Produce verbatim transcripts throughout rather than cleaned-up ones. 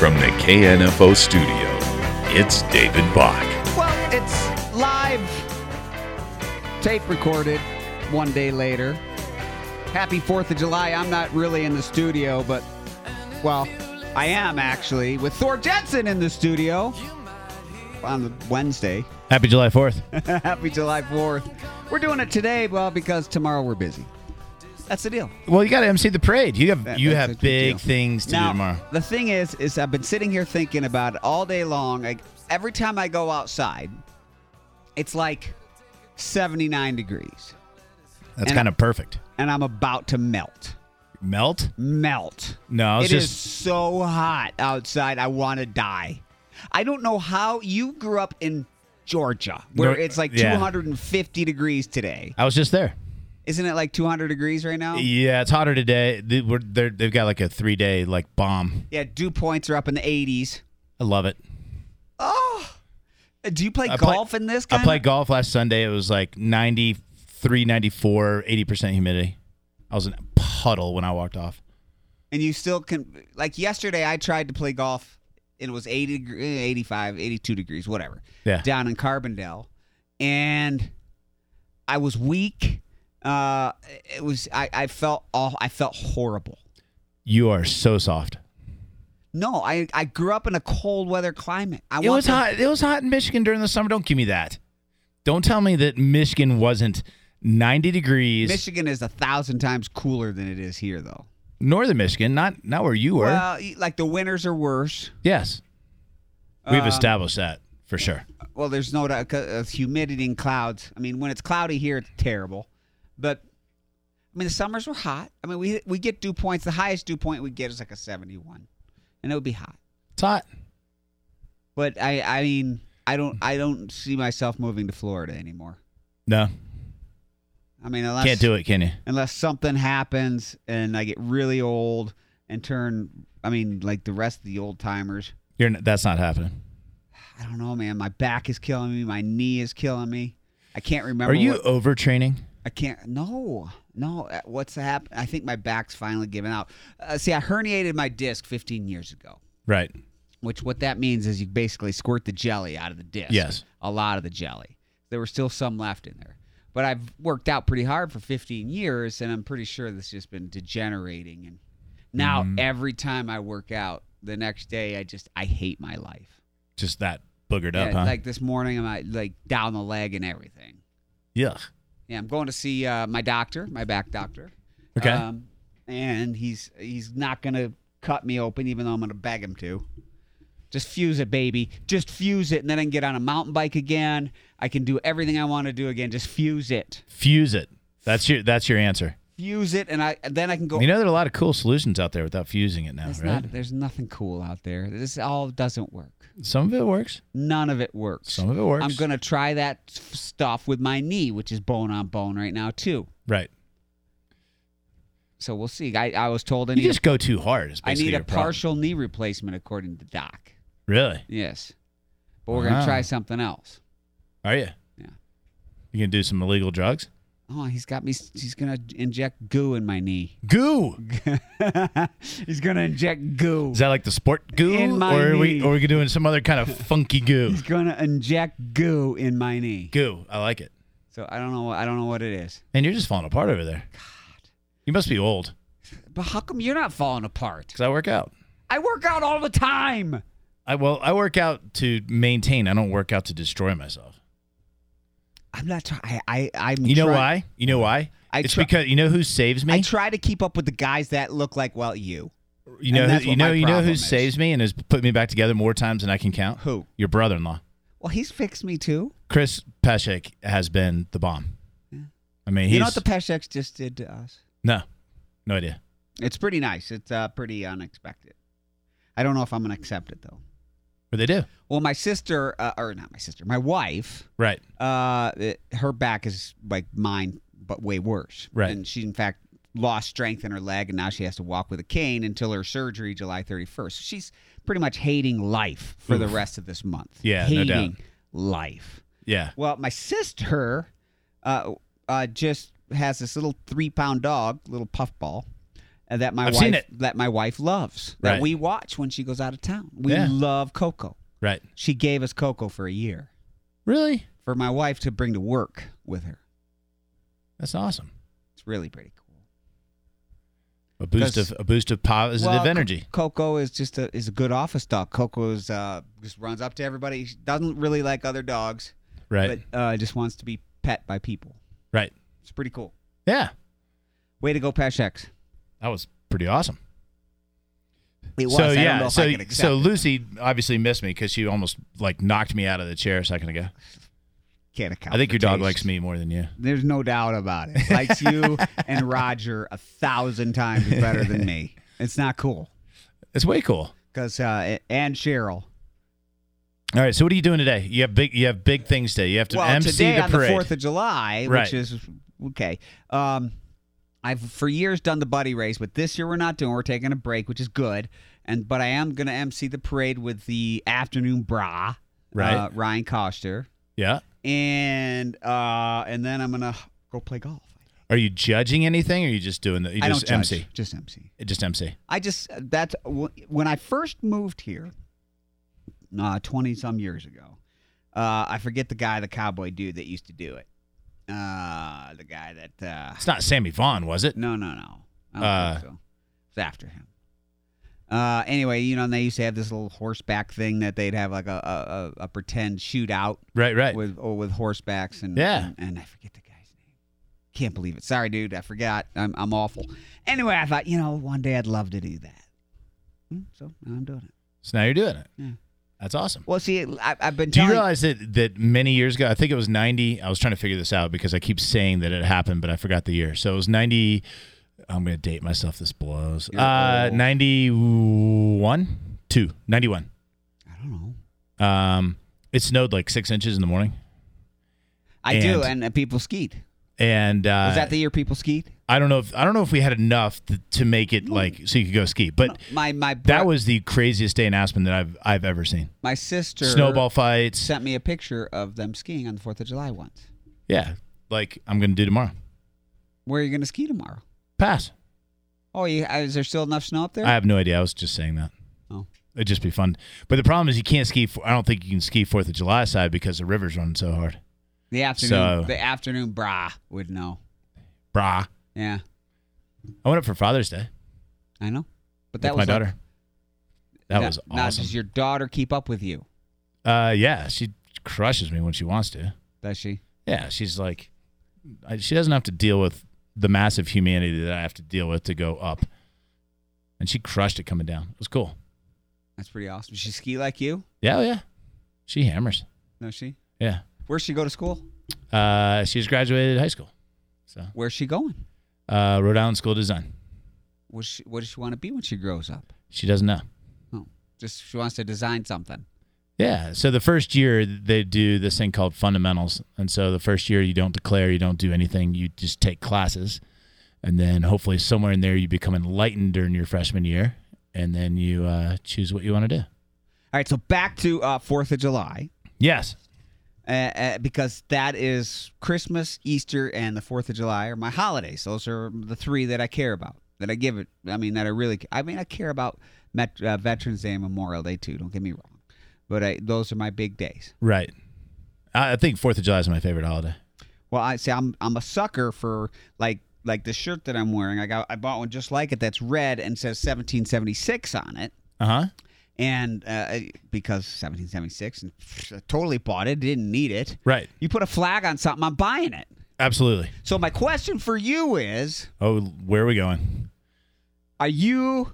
From the K N F O studio, it's David Bach. Well, it's live, tape recorded one day later. Happy fourth of July. I'm not really in the studio, but, well, I am actually with Thor Jensen in the studio on the Wednesday. Happy July fourth. Happy July fourth. We're doing it today, well, because tomorrow we're busy. That's the deal. Well, you got to M C the parade. You have That- you that's a have good big deal. things to now, do tomorrow. The thing is, is I've been sitting here thinking about it all day long. Like, every time I go outside, it's like seventy-nine degrees. That's and kind of perfect. And I'm about to melt. Melt? Melt. No, it's It is just so hot outside. I want to die. I don't know how you grew up in Georgia, where Nor- it's like yeah. two hundred fifty degrees today. I was just there. Isn't it like two hundred degrees right now? Yeah, it's hotter today. They, we're, they're, they've got like a three day like bomb. Yeah, dew points are up in the eighties. I love it. Oh, do you play I play- golf in this? I Kind played golf last Sunday. It was like ninety-three, ninety-four, eighty percent humidity. I was in a puddle when I walked off. And you still can, like yesterday, I tried to play golf. It was eighty, deg- eighty-five, eighty-two degrees, whatever. Yeah. Down in Carbondale, and I was weak. Uh, it was I, I felt all I felt horrible. You are so soft. No, I, I grew up in a cold weather climate. I It want was to- hot. It was hot in Michigan during the summer. Don't give me that. Don't tell me that Michigan wasn't ninety degrees. Michigan is a thousand times cooler than it is here, though. Northern Michigan, not not where you were. Well, like the winters are worse. Yes. We've Um, established that for sure. Well, there's no doubt. Uh, humidity and clouds. I mean, when it's cloudy here, it's terrible. But I mean, the summers were hot. I mean, we we get dew points. The highest dew point we get is like a seventy-one, and it would be hot. It's hot. But I, I mean, I don't, I don't see myself moving to Florida anymore. No. I mean, unless Can't do it, can you? unless something happens and I get really old and turn. I mean, like the rest of the old timers. You're n- that's not happening. I don't know, man. My back is killing me. My knee is killing me. I can't remember. Are you what- overtraining? I can't. No, no. uh, What's happened? I think my back's finally giving out. Uh, see, I herniated my disc fifteen years ago. Right. Which what that means is you basically squirt the jelly out of the disc. Yes. A lot of the jelly. There was still some left in there. But I've worked out pretty hard for fifteen years, and I'm pretty sure this has just been degenerating. And now Mhm. every time I work out, the next day I just I hate my life. Just that boogered up, Yeah, huh? like this morning, I'm uh, like down the leg and everything. Yuck. Yeah, I'm going to see uh, my doctor, my back doctor. Okay. Um, and he's he's not going to cut me open, even though I'm going to beg him to. Just fuse it, baby. Just fuse it, and then I can get on a mountain bike again. I can do everything I want to do again. Just fuse it. Fuse it. That's your that's your answer. Fuse it, and I and then I can go. You know there are a lot of cool solutions out there without fusing it now, There's right? not, there's nothing cool out there. This all doesn't work. Some of it works. None of it works. Some of it works. I'm going to try that f- stuff with my knee, which is bone on bone right now, too. Right. So we'll see. I, I was told I You need, just a, go too hard. Is I basically need a your problem. partial knee replacement, according to Doc. Really? Yes. But we're going to Wow. try something else. Are you? Yeah. You gonna do some illegal drugs? Oh, he's got me. He's going to inject goo in my knee. Goo. He's going to inject goo. Is that like the sport goo, In my or are we knee. or are we doing some other kind of funky goo? He's going to inject goo in my knee. Goo. I like it. So I don't know. I don't know what it is. And you're just falling apart over there. God. You must be old. But how come you're not falling apart? Because I work out. I work out all the time. I well, I work out to maintain. I don't work out to destroy myself. I'm not trying. I, I, I'm. You know try- why? You know why? I it's try- because you know who saves me. I try to keep up with the guys that look like well you. you know, and who, that's you what know, my you know who problem is. saves me and has put me back together more times than I can count. Who? Your brother-in-law, Well, he's fixed me too. Chris Peshek, has been the bomb. Yeah. I mean, he's You know what the Pesheks just did to us? no, no idea. It's pretty nice. It's uh, pretty unexpected. I don't know if I'm gonna accept it though. What they do? Well, my sister, uh, or not my sister, my wife, Right. uh, it- her back is like mine, but way worse. Right. And she, in fact, lost strength in her leg, and now she has to walk with a cane until her surgery, July thirty-first. She's pretty much hating life for the Oof. rest of this month. Yeah, no hating doubt. life. Yeah. Well, my sister uh, uh, just has this little three-pound dog, little puffball, uh, that my I've wife seen it. that my wife loves. That Right. we watch when she goes out of town. We Yeah. love Coco. Right. She gave us Coco for a year Really? for my wife to bring to work with her. That's awesome. It's really pretty cool. A boost Because- of a boost of positive Well, energy. Co- Coco is just a is a good office dog. Coco is uh, just runs up to everybody. She doesn't really like other dogs, Right. but uh, just wants to be pet by people. Right. It's pretty cool. Yeah. Way to go, Pashex. That was pretty awesome. It was. So I don't know yeah, if so I can accept so it. Lucy obviously missed me because she almost like knocked me out of the chair a second ago. Can't account I think for your dog taste. likes me more than you. There's no doubt about it. Likes you and Roger a thousand times better than me. It's not cool. It's way cool. Because uh, and Cheryl. All right, so what are you doing today? You have big you have big things today. You have to Well, M C today the on parade. the Fourth of July, Right. which is okay. Um, I've for years done the buddy race, but this year we're not doing. We're taking a break, which is good. And but I am going to M C the parade with the afternoon bra, Right. Uh, Ryan Koster, Yeah. and uh, and then I'm gonna go play golf. Are you judging anything, or are you just doing the you I just don't judge, M C? just M C. Just M C. I just that's when I first moved here, uh, twenty some years ago. Uh, I forget the guy, the cowboy dude that used to do it. Uh, the guy that uh, It's not Sammy Vaughn, was it? no, no, no. I don't Uh, think so. It's after him. Uh, anyway, you know, and they used to have this little horseback thing that they'd have like a a, a, a pretend shootout Right, right. with or with horsebacks and Yeah. and, and I forget the guy's name. Can't believe it. Sorry, dude. I forgot. I'm I'm awful. Anyway, I thought, you know, one day I'd love to do that. Hmm, So now I'm doing it. So now you're doing it. Yeah. That's awesome. Well, see, I, I've been Do you telling. realize that that many years ago, I think it was ninety. I was trying to figure this out because I keep saying that it happened, but I forgot the year. So it was ninety. I'm going to date myself. This blows. You're Uh, old. ninety-one, two, ninety-one. I don't know. Um, it snowed like six inches in the morning, I do, And- and uh, people skied. and uh, Was that the year people skied? I don't know if I don't know if we had enough to, to make it like so you could go ski, but My my that bro- was the craziest day in Aspen that I've I've ever seen. my sister Snowball fights. sent me a picture of them skiing on the Fourth of July once. Yeah, like I'm going to do tomorrow. Where are you going to ski tomorrow? Pass. Oh, you, uh, is there still enough snow up there? I have no idea. I was just saying that. Oh. It'd just be fun. But the problem is you can't ski. For, I don't think you can ski Fourth of July side because the river's running so hard. the afternoon, So- the afternoon bra would know. Brah. Yeah, I went up for Father's Day I know. But that with my was like- daughter. That now- was Now, awesome. does your daughter keep up with you? Uh, yeah, she crushes me when she wants to. Does she? Yeah, she's like, I, she doesn't have to deal with the massive humanity that I have to deal with to go up. And she crushed it coming down. It was cool. That's pretty awesome. Does she ski like you? Yeah, oh, yeah. She hammers. Does she? Yeah. Where's she go to school? Uh, she's graduated high school. So, Where's she going? uh, Rhode Island School of Design. What, she, what does she want to be when she grows up? She doesn't know. Oh, just she wants to design something. Yeah. So the first year they do this thing called fundamentals. And so the first year you don't declare, you don't do anything, you just take classes. And then hopefully somewhere in there you become enlightened during your freshman year. And then you uh, choose what you want to do. All right, so back to uh, Fourth of July. Yes. Uh, uh, because that is Christmas, Easter, and the Fourth of July are my holidays. Those are the three that I care about. That I give it. I mean, that I really. I mean, I care about Met, uh, Veterans Day and Memorial Day too. Don't get me wrong, but I, those are my big days. Right. I I think fourth of July is my favorite holiday. Well, I say I'm I'm a sucker for like like the shirt that I'm wearing. I got I bought one just like it that's red and says seventeen seventy-six on it. Uh huh. And uh, because seventeen seventy-six, and pff, I totally bought it. Didn't need it. Right. You put a flag on something, I'm buying it. Absolutely. So my question for you is, Oh, where are we going? are you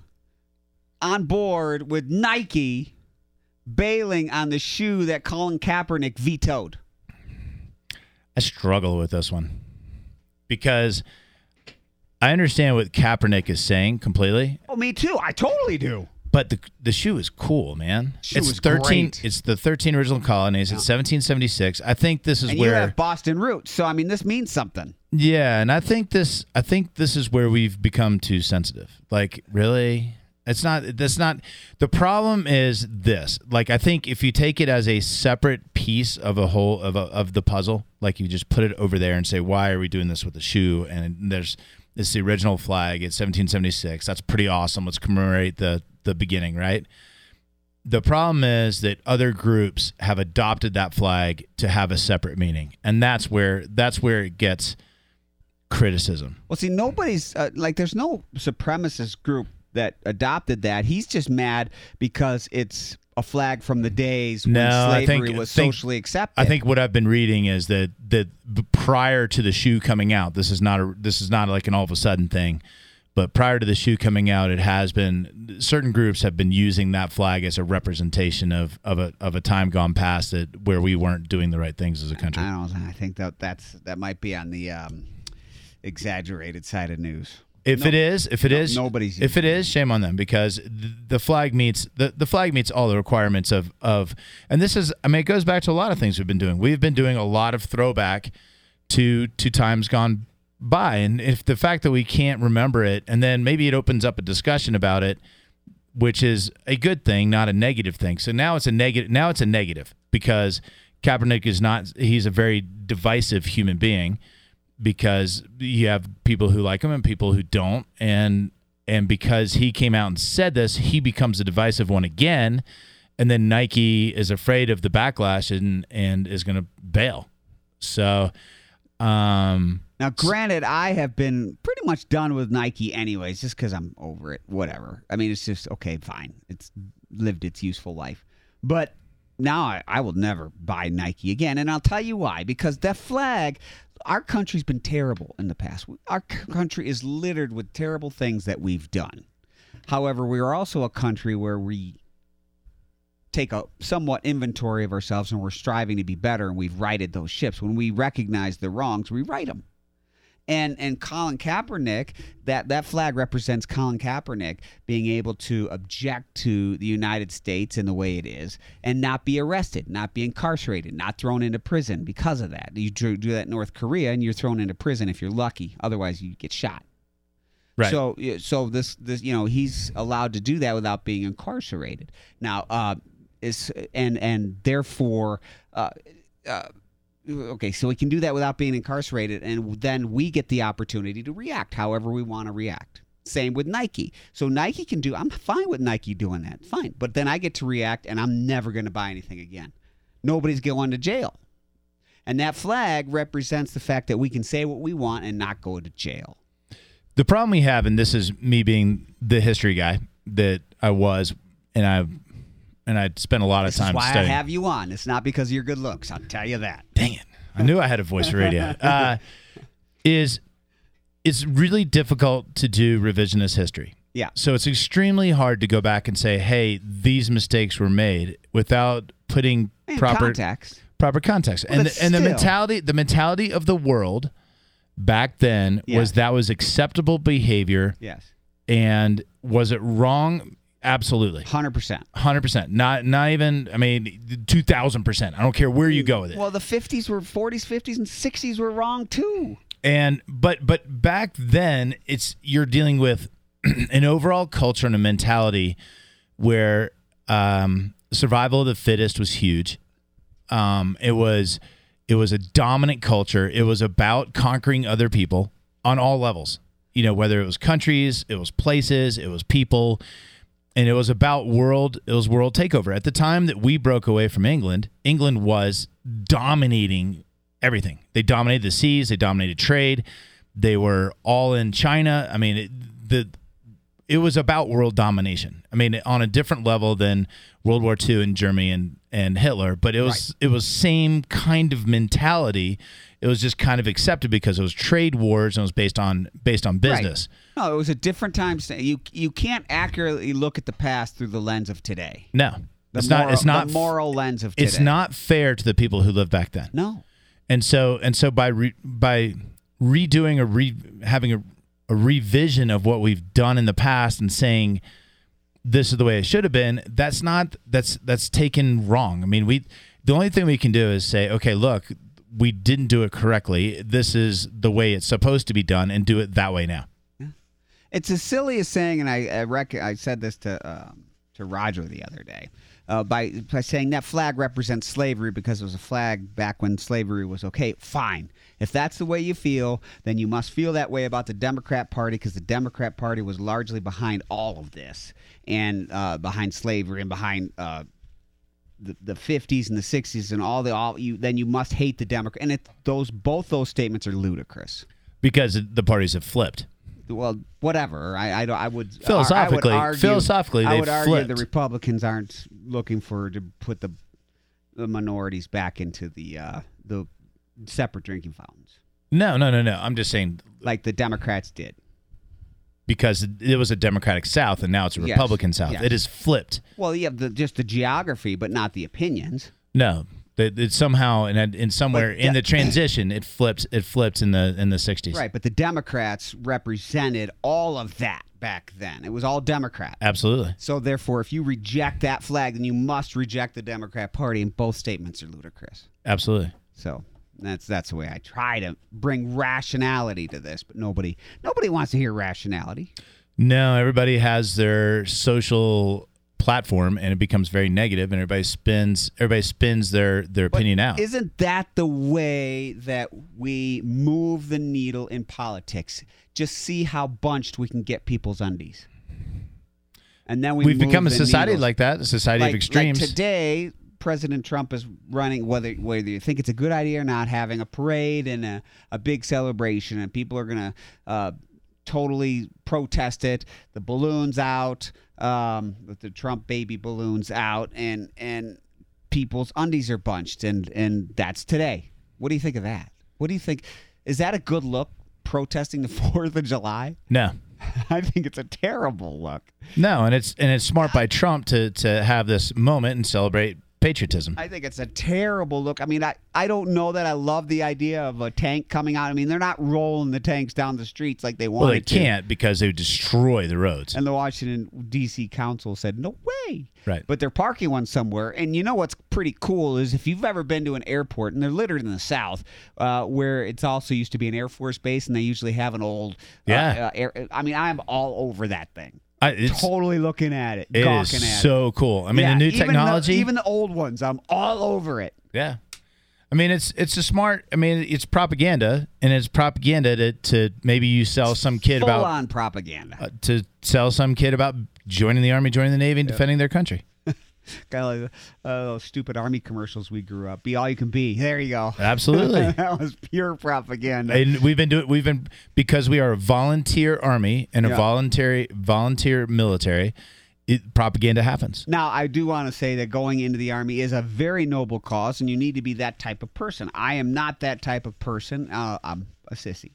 on board with Nike bailing on the shoe that Colin Kaepernick vetoed? I struggle with this one because I understand what Kaepernick is saying completely, Oh, me too. I totally do. but the the shoe is cool, man. Shoe it's is thirteen. great. It's the thirteen original colonies. It's seventeen seventy-six. I think this is And where you have Boston roots, so I mean, this means something. yeah, and I think this. I think this is where we've become too sensitive. Like, really, it's not. That's not. The problem is this. Like, I think if you take it as a separate piece of a whole of a, of the puzzle, like you just put it over there and say, why are we doing this with the shoe? And there's It's the original flag. It's seventeen seventy-six. That's pretty awesome. Let's commemorate the the beginning, right? The problem is that other groups have adopted that flag to have a separate meaning, and that's where that's where it gets criticism. Well, see, nobody's uh, like, there's no supremacist group that adopted that. He's just mad because it's a flag from the days when No, I slavery think- was think- socially accepted. I think what I've been reading is that that b- prior to the shoe coming out, this is not a this is not like an all of a sudden thing, but prior to the shoe coming out, it has been certain groups have been using that flag as a representation of of a of a time gone past that where we weren't doing the right things as a country. I don't know. I think that that's that might be on the um, exaggerated side of news. If No- it is, if it no- is, nobody's if it is, shame on them, because th- the flag meets the, the flag meets all the requirements of of, and this is, I mean, it goes back to a lot of things we've been doing. We've been doing a lot of throwback to to times gone by, and if the fact that we can't remember it, and then maybe it opens up a discussion about it, which is a good thing, not a negative thing. So now it's a negative. Now it's a negative because Kaepernick is not. He's a very divisive human being. Because you have people who like him and people who don't, and and because he came out and said this, he becomes a divisive one again, and then Nike is afraid of the backlash and and is going to bail. So, um, Now, granted, I have been pretty much done with Nike anyways, just because I'm over it. Whatever. I mean, it's just, okay, fine. It's lived its useful life. But now I, I will never buy Nike again, and I'll tell you why. Because that flag, our country's been terrible in the past. Our c- country is littered with terrible things that we've done. However, we are also a country where we take a somewhat inventory of ourselves, and we're striving to be better, and we've righted those ships. When we recognize the wrongs, we right them. And and Colin Kaepernick, that, that flag represents Colin Kaepernick being able to object to the United States in the way it is and not be arrested, not be incarcerated, not thrown into prison because of that. You do do that in North Korea, and you're thrown into prison if you're lucky. Otherwise, you get shot. right. So so this this you know he's allowed to do that without being incarcerated. Now uh, is and and therefore. Uh, uh, Okay, so we can do that without being incarcerated, and then we get the opportunity to react however we want to react. Same with Nike. So Nike can do, I'm fine with Nike doing that, fine. But then I get to react, and I'm never going to buy anything again. Nobody's going to jail. And that flag represents the fact that we can say what we want and not go to jail. The problem we have, and this is me being the history guy that I was, and I and I spent a lot of This time is why studying. I have you on. It's not because of your good looks. I'll tell you that. Dang it. I knew I had a voice for radio. Uh, is it's really difficult to do revisionist history. Yeah. So it's extremely hard to go back and say, hey, these mistakes were made without putting And proper context. proper context. Well, and that's the, and the still- mentality the mentality of the world back then Yes. was that was acceptable behavior. Yes. And was it wrong? Absolutely. one hundred percent. one hundred percent. Not not even, I mean, two thousand percent. I don't care where you go with it. Well, the fifties were forties, fifties, and sixties were wrong too. And but but back then, it's you're dealing with an overall culture and a mentality where um, survival of the fittest was huge. Um, it was it was a dominant culture. It was about conquering other people on all levels. You know, whether it was countries, it was places, it was people, and it was about world. It was world takeover. At the time that we broke away from England, England was dominating everything. They dominated the seas. They dominated trade. They were all in China. I mean, it, the it was about world domination. I mean, on a different level than World War Two and Germany and, and Hitler, but it was it was same kind of mentality. It was just kind of accepted because it was trade wars and it was based on based on business. Right. No, it was a different time. You you can't accurately look at the past through the lens of today. No, The it's moral, not. It's not the moral lens of today. It's not fair to the people who lived back then. No. And so and so by re, by redoing a re, having a, a revision of what we've done in the past and saying this is the way it should have been, that's not that's that's taken wrong. I mean, we the only thing we can do is say, okay, look, we didn't do it correctly. This is the way it's supposed to be done, and do it that way now. It's as silly as saying, and I I, rec- I said this to um, to Roger the other day uh, by, by saying that flag represents slavery because it was a flag back when slavery was okay. Fine. If that's the way you feel, then you must feel that way about the Democrat Party because the Democrat Party was largely behind all of this and uh, behind slavery and behind uh, the, the fifties and the sixties and all the all you. Then you must hate the Democrat. And it, those both those statements are ludicrous because the parties have flipped. Well, whatever. I, I, I would philosophically. I would argue, philosophically, I they've would argue flipped. the Republicans aren't looking for to put the the minorities back into the uh, the separate drinking fountains. No, no, no, no. I'm just saying, like the Democrats did, because it was a Democratic South and now it's a Yes, Republican South. yes. It is flipped. Well, you have the, just the geography, but not the opinions. No, it, it somehow and in somewhere But in de- the transition, it flipped. It flipped in the in the sixties. Right, but the Democrats represented all of that back then. It was all Democrat. Absolutely. So therefore, if you reject that flag, then you must reject the Democrat Party, and both statements are ludicrous. Absolutely. So that's that's the way I try to bring rationality to this, but nobody nobody wants to hear rationality. No, everybody has their social platform, and it becomes very negative, and everybody spins everybody spins their their But opinion out. Isn't that the way that we move the needle in politics? Just see how bunched we can get people's undies, and then we We've move become a the society needles. like that, a society like, of extremes. Like today, President Trump is running, whether whether you think it's a good idea or not, having a parade and a, a big celebration, and people are going to uh, totally protest it. The balloons out, um, with the Trump baby balloons out, and and people's undies are bunched, and and that's today. What do you think of that? What do you think? Is that a good look, protesting the fourth of July? no. I think it's a terrible look. No, and it's and it's smart by Trump to to have this moment and celebrate patriotism. I think it's a terrible look. I mean, I, I don't know that I love the idea of a tank coming out. I mean, they're not rolling the tanks down the streets like they want well, they to. can't because they would destroy the roads. And the Washington, D C council said, no way. Right. But they're parking one somewhere. And you know what's pretty cool is if you've ever been to an airport, and they're littered in the South, uh, where it's also used to be an Air Force base, and they usually have an old uh, Yeah. uh, air. I mean, I'm all over that thing. I, it's, Totally looking at it, it gawking is at it. so cool. I mean, Yeah, the new even technology. even the old ones, I'm all over it. Yeah. I mean, it's it's a smart. I mean, it's propaganda, and it's propaganda to, to maybe you sell some kid Full about on propaganda. uh, to sell some kid about joining the army, joining the Navy, and defending their country. Kind of like uh, those stupid army commercials we grew up. Be all you can be. There you go. Absolutely. That was pure propaganda. And we've been doing. We've been because we are a volunteer army and a Yeah. voluntary volunteer military. It, propaganda happens. Now, I do want to say that going into the Army is a very noble cause, and you need to be that type of person. I am not that type of person. Uh, I'm a sissy.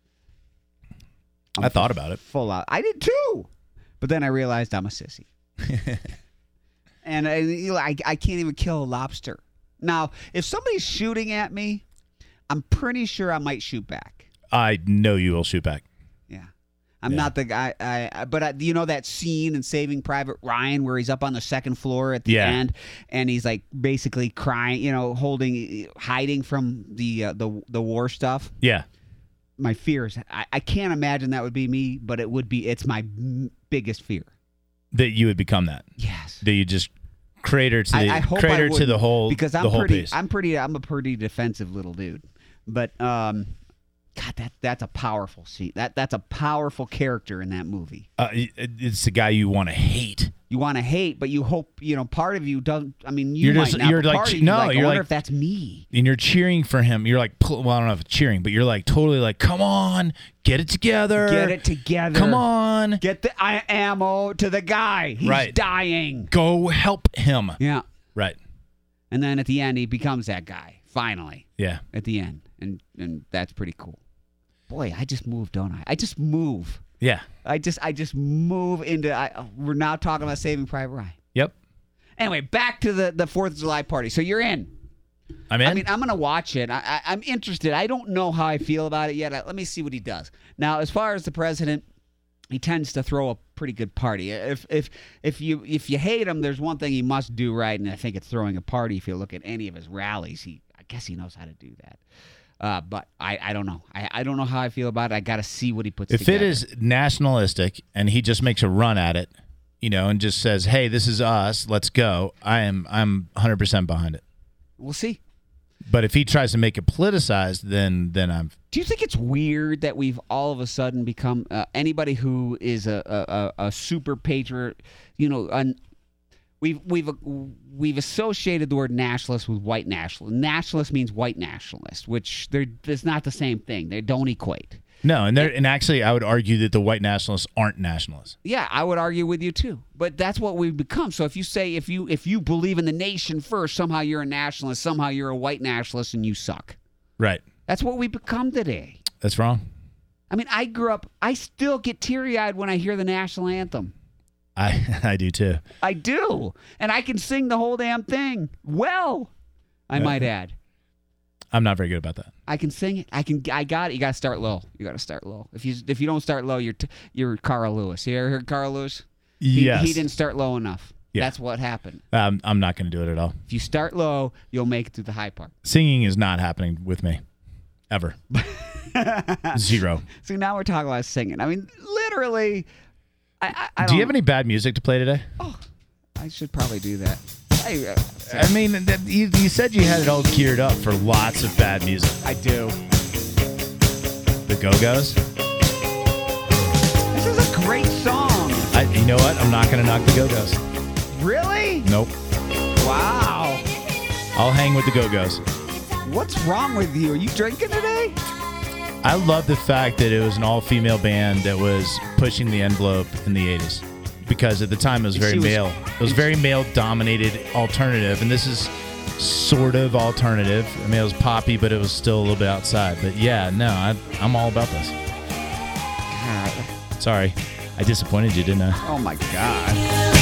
I'm I thought about it. Full out. I did too. But then I realized I'm a sissy. and I, you know, I, I can't even kill a lobster. Now, if somebody's shooting at me, I'm pretty sure I might shoot back. I know you will shoot back. Yeah. I'm Yeah. not the guy, I, I, but I, you know that scene in Saving Private Ryan where he's up on the second floor at the Yeah. end, and he's like basically crying, you know, holding, hiding from the uh, the the war stuff. Yeah. My fears, I, I can't imagine that would be me, but it would be. It's my m- biggest fear. That you would become that. Yes. That you just crater to I, the I hope crater I to the wouldn't, whole because I'm the whole pretty. piece. I'm pretty. I'm a pretty defensive little dude, but um, God, that that's a powerful scene. That that's a powerful character in that movie. Uh, it- it's the guy you want to hate. You want to hate, but you hope, you know, part of you doesn't. I mean, you You're might just- not. you're but like, part of you no, like, I you're wonder like- if that's me. And you're cheering for him. You're like, pull- well, I don't know if it's cheering, but you're like totally like, come on, get it together. Get it together. Come on. Get the I- ammo to the guy. He's Right. dying. Go help him. Yeah. Right. And then at the end, he becomes that guy. Finally, Yeah. at the end, and and that's pretty cool. Boy, I just move, don't I? I just move. Yeah. I just I just move into. I, we're now talking about Saving Private Ryan. Yep. Anyway, back to the the Fourth of July party. So you're in. I'm in. I mean, I'm going to watch it. I, I, I'm interested. I don't know how I feel about it yet. Let me see what he does. Now, as far as the president, he tends to throw a pretty good party. If if if you if you hate him, there's one thing he must do right, and I think it's throwing a party. If you look at any of his rallies, he I guess he knows how to do that. Uh, but I, I don't know. I, I don't know how I feel about it. I got to see what he puts if together. it is nationalistic and he just makes a run at it, you know, and just says, "Hey, this is us. Let's go." I am I'm one hundred percent behind it. We'll see. But if he tries to make it politicized, then then I'm. Do you think it's weird that we've all of a sudden become uh, anybody who is a a, a, a super patriot? You know, an, we've we've we've associated the word nationalist with white nationalist. Nationalist means white nationalist, which they're it's not the same thing. They don't equate. No, and and actually, I would argue that the white nationalists aren't nationalists. Yeah, I would argue with you too. But that's what we've become. So if you say if you if you believe in the nation first, somehow you're a nationalist, somehow you're a white nationalist, and you suck. Right. That's what we become today. That's wrong. I mean, I grew up. I still get teary-eyed when I hear the national anthem. I I do too. I do, and I can sing the whole damn thing well. I Yeah. might add. I'm not very good about that. I can sing it. I can. I got it. You got to start low. You got to start low. If you if you don't start low, you're t- you're Carl Lewis. You ever heard Carl Lewis? He, Yes. He didn't start low enough. Yeah. That's what happened. Um, I'm not going to do it at all. If you start low, you'll make it to the high part. Singing is not happening with me, ever. Zero. See, now we're talking about singing. I mean, literally. I, I, I Do you don't- have any bad music to play today? Oh, I should probably do that. I, uh, I mean, that, you, you said you had it all geared up for lots of bad music. I do. The Go-Go's? This is a great song. I, you know what? I'm not going to knock the Go-Go's. Really? Nope. Wow. I'll hang with the Go-Go's. What's wrong with you? Are you drinking today? I love the fact that it was an all-female band that was pushing the envelope in the eighties. Because at the time it was And very she was- male. It was very male-dominated alternative, and this is sort of alternative. I mean, it was poppy, but it was still a little bit outside. But yeah, no, I, I'm all about this. God. Sorry, I disappointed you, didn't I? Oh my God.